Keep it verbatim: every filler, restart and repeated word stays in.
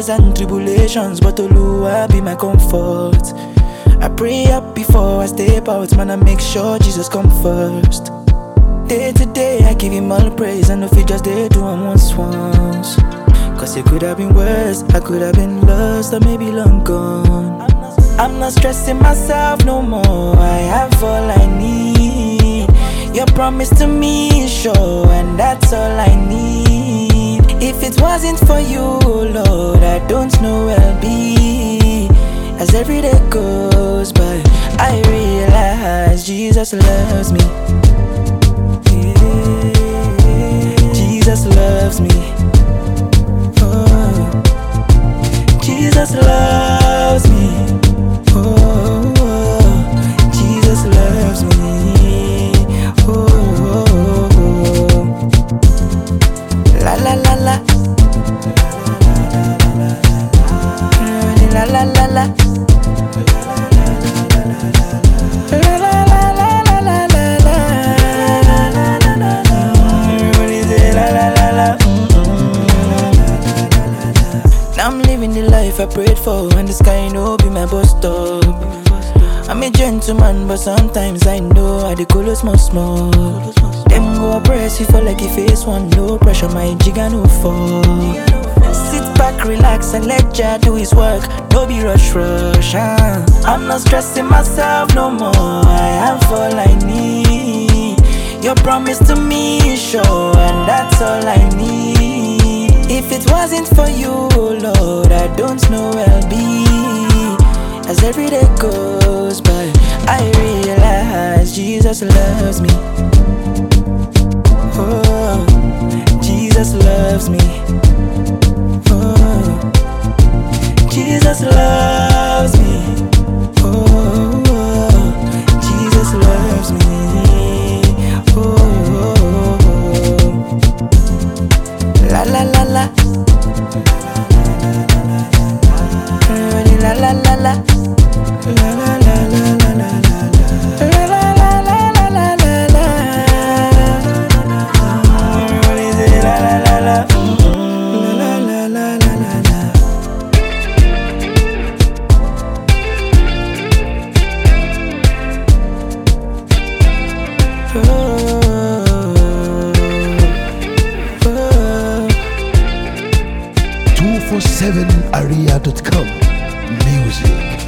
trials and tribulations, but Oluwa be my comfort. I pray up before I step out, man, I make sure Jesus come first. Day to day, I give him all praise, and if he just did do him once, once. Cause it could have been worse, I could have been lost, or maybe long gone. I'm not stressing myself no more, I have all I need. Your promise to me is sure, and that's all I need. If it wasn't for you, Lord, I don't know where I'll be. As every day goes by, I realize Jesus loves me. Jesus loves me. Oh, Jesus loves me. Oh, oh, Jesus loves me. Oh, oh, oh. La la la la. La la la la. I'm living the life I prayed for, and the sky no be my bus stop. I'm a gentleman, but sometimes I know I dey cool small small. Them go oppress you for like you face one, no pressure, my jigga no fall. Sit back, relax, and let Jah do his work. No be rush, rush. Ah. I'm not stressing myself no more, I have all I need. Your promise to me is sure, and that's all I need. If it wasn't for you, Lord, I don't know where I'll be. As every day goes by, I realize Jesus loves me. Oh, Jesus loves me. Oh, Jesus loves me. Oh, oh, Jesus loves me. Oh, oh, oh. La la la la. La la la la. La la la la la la la. La la la la la la la. Everybody say la la la la. La la la la la la. two four seven area dot com Music